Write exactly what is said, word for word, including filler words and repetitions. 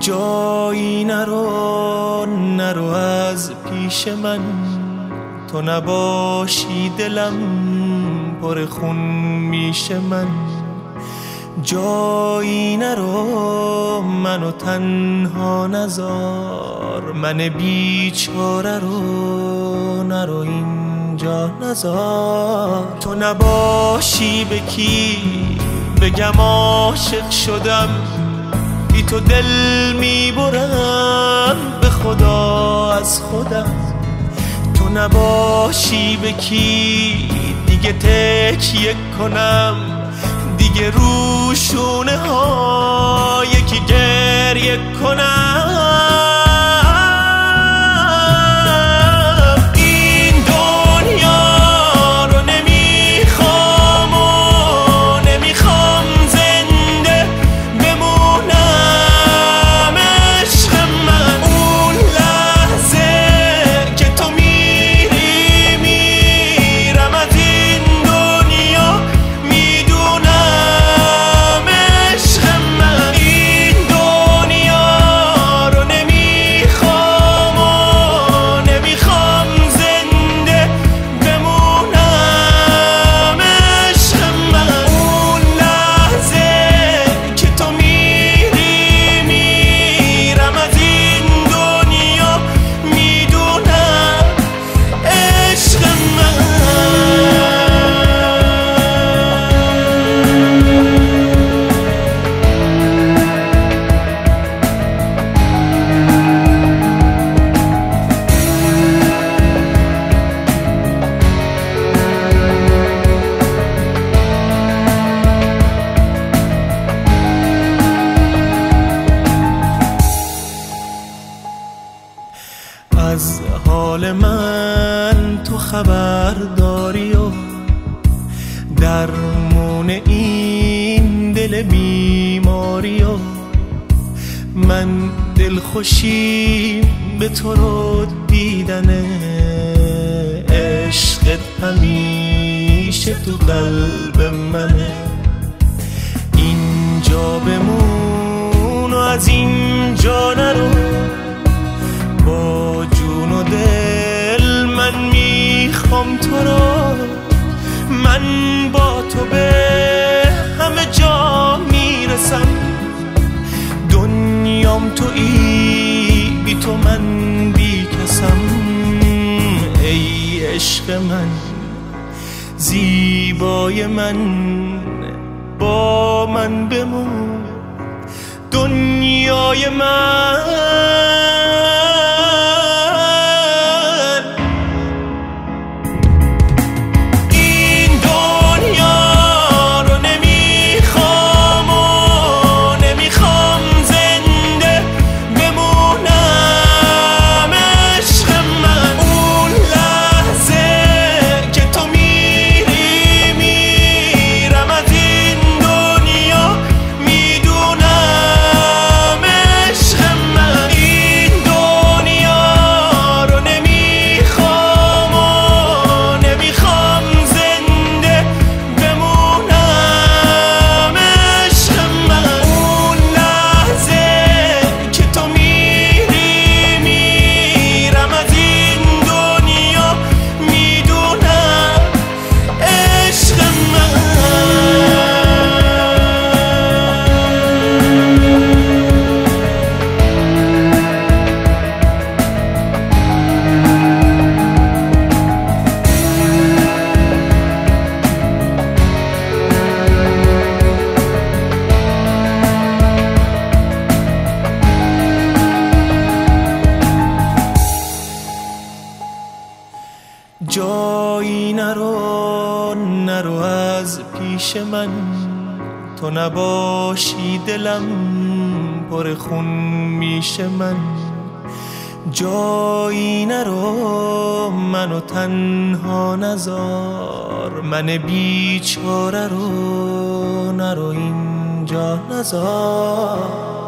جایی نرو نرو از پیش من، تو نباشی دلم پر خون میشه من. جایی نرو منو تنها نذار، من بیچاره رو نرو اینجا نذار. تو نباشی به کی بگم عاشق شدم، بی تو دل میبرم به خدا از خودم. تو نباشی به کی دیگه تکیه کنم، دیگه رو شونه ها یکی گریه کنم. این دنیا رو نمیخوام و نمیخوام زنده بمونم عشق من. اون لحظه که تو میری میرم از این دنیا میدونم عشق من. این دنیا رو نمیخوام و نمیخوام زنده بمونم عشق من. اون لحظه که تو میری میرم از این دنیا میدونم عشق من. از حال من تو خبر داری و درمون این دل بیماری و من دلخوشی به تو رو دیدنه. عشقت همیشه تو قلب منه. اینجا بمون و از اینجا نرو، با جون و دل من میخوام تو رو. من با تو به همه جا میرسم، دنیام تویی بی تو من بی کسم. ای عشق من زیبای من، با من بمون دنیای من. جایی نرو نرو از پیش من، تو نباشی دلم پر خون میشه من. جایی نرو منو تنها نذار، من بیچاره رو نرو اینجا نذار.